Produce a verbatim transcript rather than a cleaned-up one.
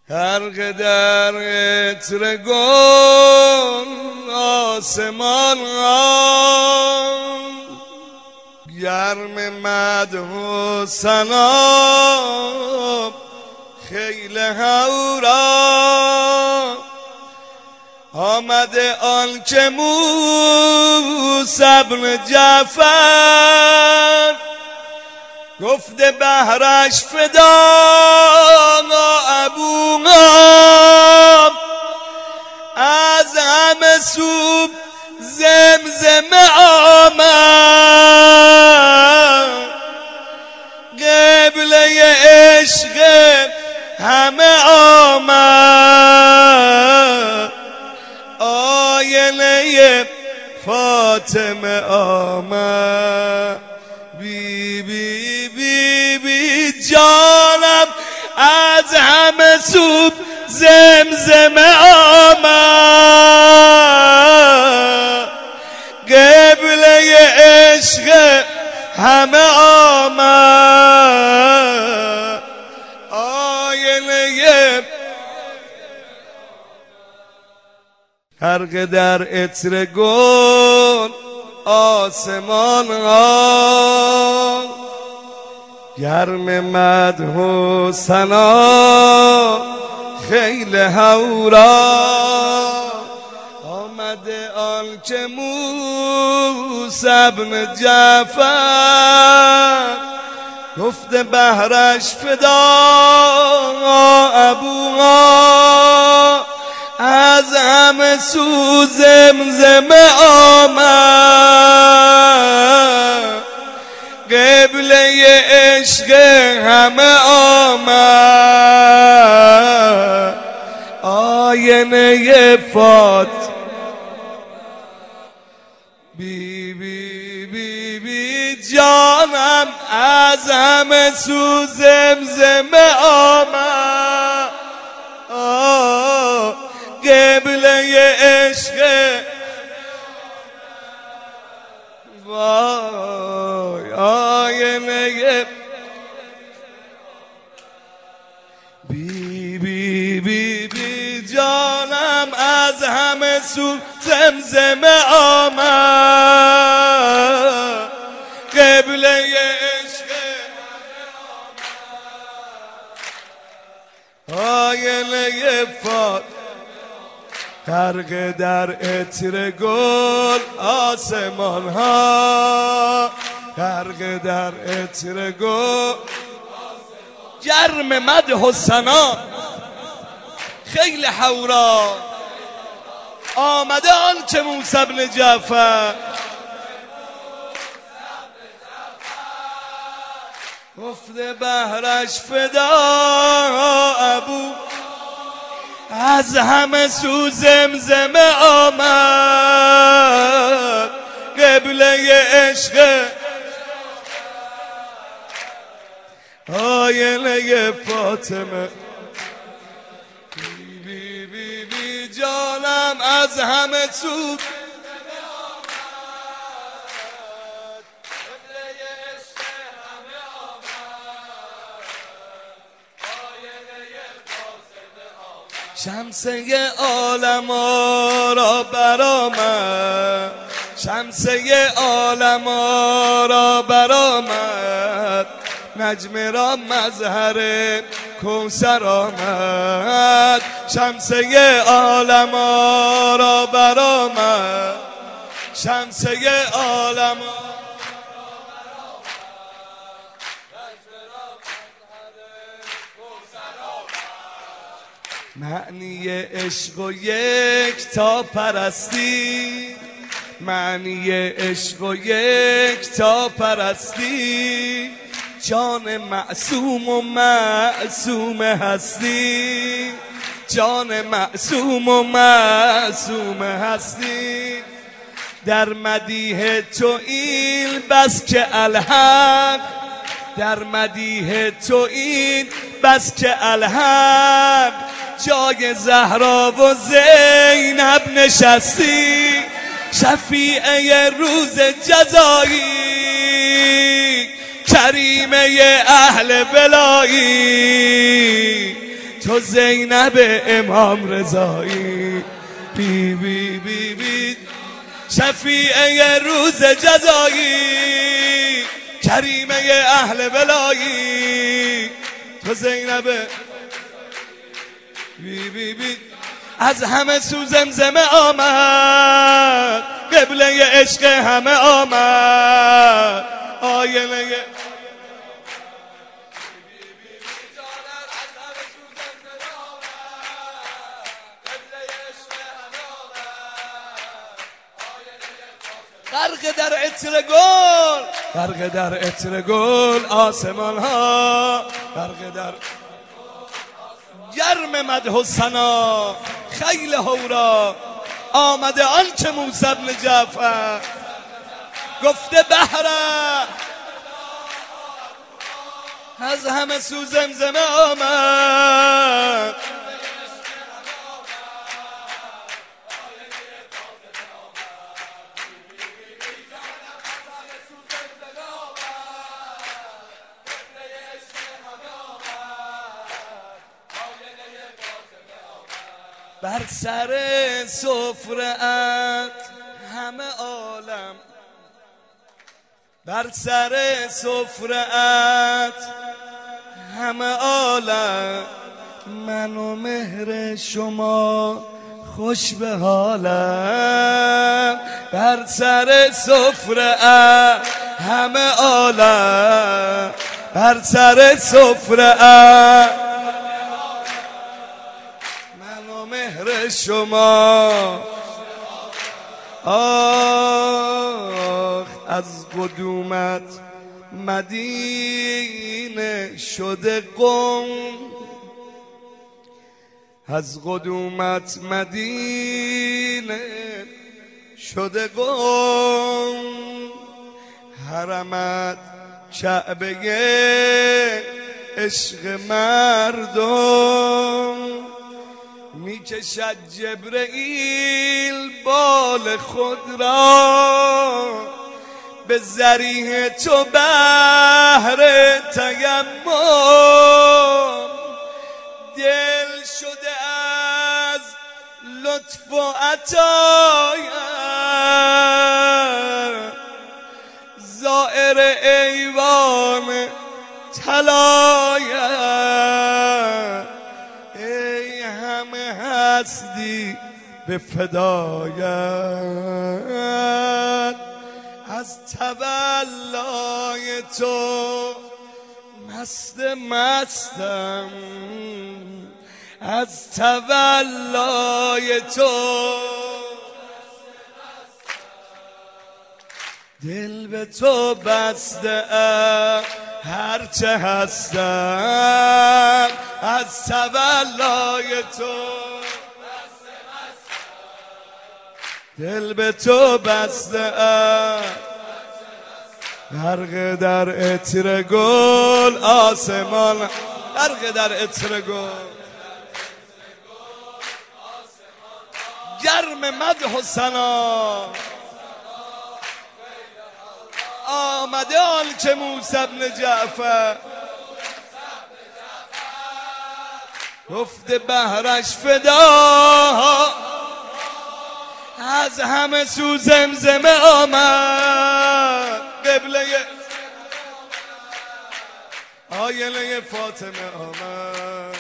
غرق در عطر گل آسمان ها، گرم مدح و ثنا خیل هورا. آمده آن که موسی بن جعفر گفته بهرش فدا ابوها، از همه سو زمزم آمد، قبله عشق همه آمد، آینه فاطمه آمد. بی بی بی بی جانم از همه سو زمزم آمد، قبله عشق همه آمد، آینه غرق در عطر گل آسمان ها، گرم مدح و ثنا خیل هورا. آمده آن که موسی بن جعفر گفته بهرش فدا ابوها، از همه سو زمزم آمد، قبله عشق همه آمد، آینه فات. بی بی بی بی جانم از همه سو زمزم آمد، قبله عشق وای، آینه بی بی بی بی جانم از همه سو زمزم آمد، قبله عشق آینه فات. غرق در عطر گل آسمان ها، غرق در عطر گل گرم مدح و ثنا خیل هورا. آمده آن که موسی بن جعفر گفته بهرش فدا ابو، از همه سو زمزم آمد، قبله عشق آینه فاطمه. بی بی بی بی جانم از همه سو شمسه عالم را برآمد، شمسه عالم را برآمد، نجم را مظهر کوثر آمد، شمسه عالم را برآمد، شمسه عالم معنی عشق و یک تا پرستی، معنی عشق و یک تا پرستی، جان معصوم و معصوم هستی، جان معصوم و معصوم هستی. در مدیح تو این بس که الحق، در مدیح تو این بس که الحق، جای زهرا و زینب نشستی، شفیعه روز جزایی، کریمه اهل بلایی. تو زینب امام رضایی، بی بی بی بی شفیعه روز جزایی، کریمه اهل ولایی، تو زینب بی بی بی از همه سو زمزمه آمد، قبله عشق همه آمد، آینه غرق در عطر گل، غرق در عطر گل آسمان ها، غرق در گرم مدح و ثنا، خیل هورا آمده آنچه موسی بن جعفر گفته بهره، از همه سو زمزمه آمد، بر سر سفره‌ات همه عالم، بر سر سفره‌ات همه عالم، من و مهر شما خوش به حالم، بر سر سفره‌ات همه عالم، بر سر سفره‌ات مهر شما، آخ از قدومت مدینه شده قم، از قدومت مدینه شده قم، حرمت کعبه عشق مردم، میکشد جبرئیل بال خود را، به ذریح تو بهر تیمم، دل شده از لطف و عطایت، زائر ایوان طلایت، هستی به فدایت، از تولای تو مست مستم، از تولای تو دل به تو بسته ام، هرچه هستم از تولای تو، دل به تو بسته ام، غرق در عطر گل آسمان، غرق در عطر گل گرم مدح و ثنا، آمده آنچه موسی بن جعفر گفته بهرش فدا، از همه سو زمزمه آمد، قبله آینه فاطمه آمد.